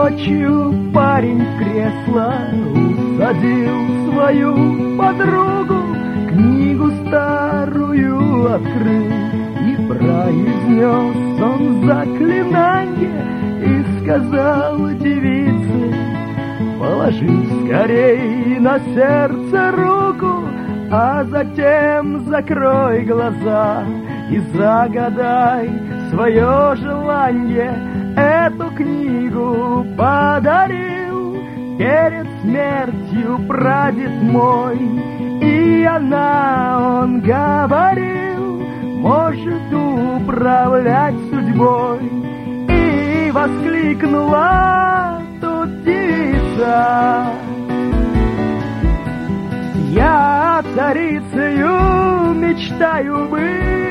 ночью парень в кресло усадил свою подругу, книгу старую открыл и произнес он заклинанье и сказал девице: положи скорей на сердце руку, а затем закрой глаза и загадай свое желание. Эту книгу подарил перед смертью прадед мой, и она, он говорил, может управлять судьбой. И воскликнула тут девица: я царицею мечтаю быть.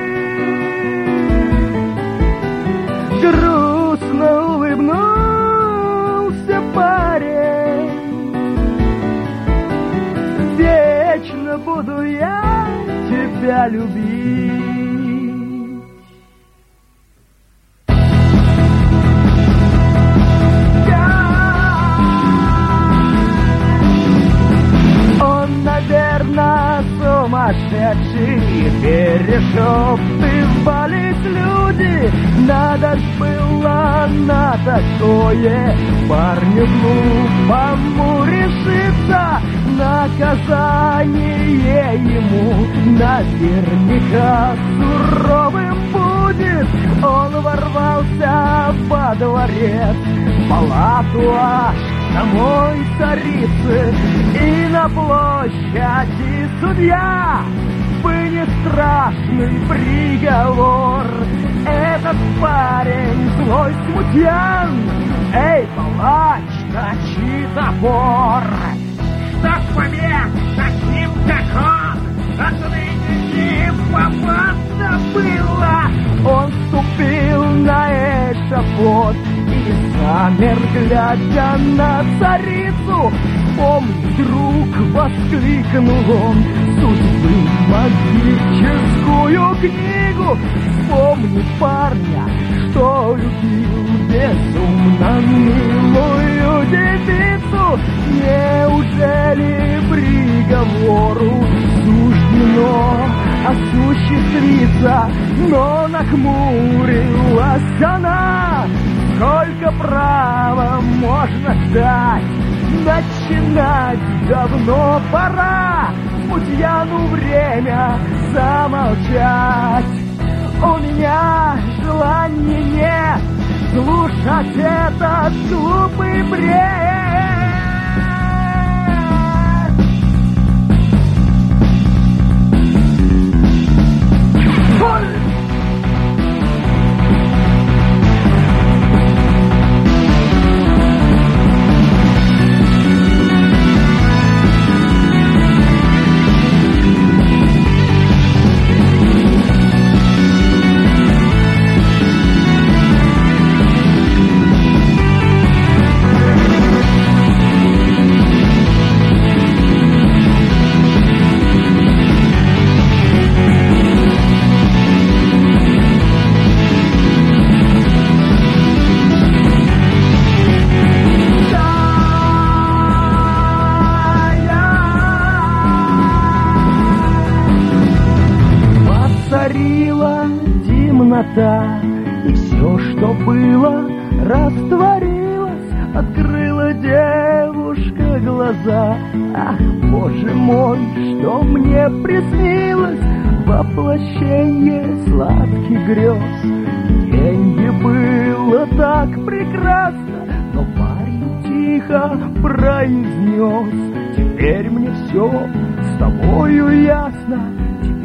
Грустно улыбнулся парень: вечно буду я тебя любить. Он, наверное, сумасшедший, перешептывались люди. Надо ж было на такое парню глупому решиться. Наказание ему наверняка суровым будет. Он ворвался во дворец, в палату аж самой царицы, и на площади судья вынес страшный приговор. Этот парень злой смутьян: эй, палач, точи топор! Чтоб побег таким, как он, отныне не попасться было. Он ступил на эшафот и замер, глядя на царицу. Вспомни, друг, воскликнул он, судьбы магическую книгу. Вспомни парня, что любил безумно милую девицу. Неужели приговору суждено осуществиться? Но нахмурилась она: сколько права можно ждать? Начинать давно пора. Смутьяну время замолчать. У меня желания нет слушать этот глупый бред. Царила темнота, и все, что было, растворилось. Открыла девушка глаза: ах, боже мой, что мне приснилось! Воплощение сладких грез. Деньги было так прекрасно, но парень тихо произнес: теперь мне все с тобою ясно.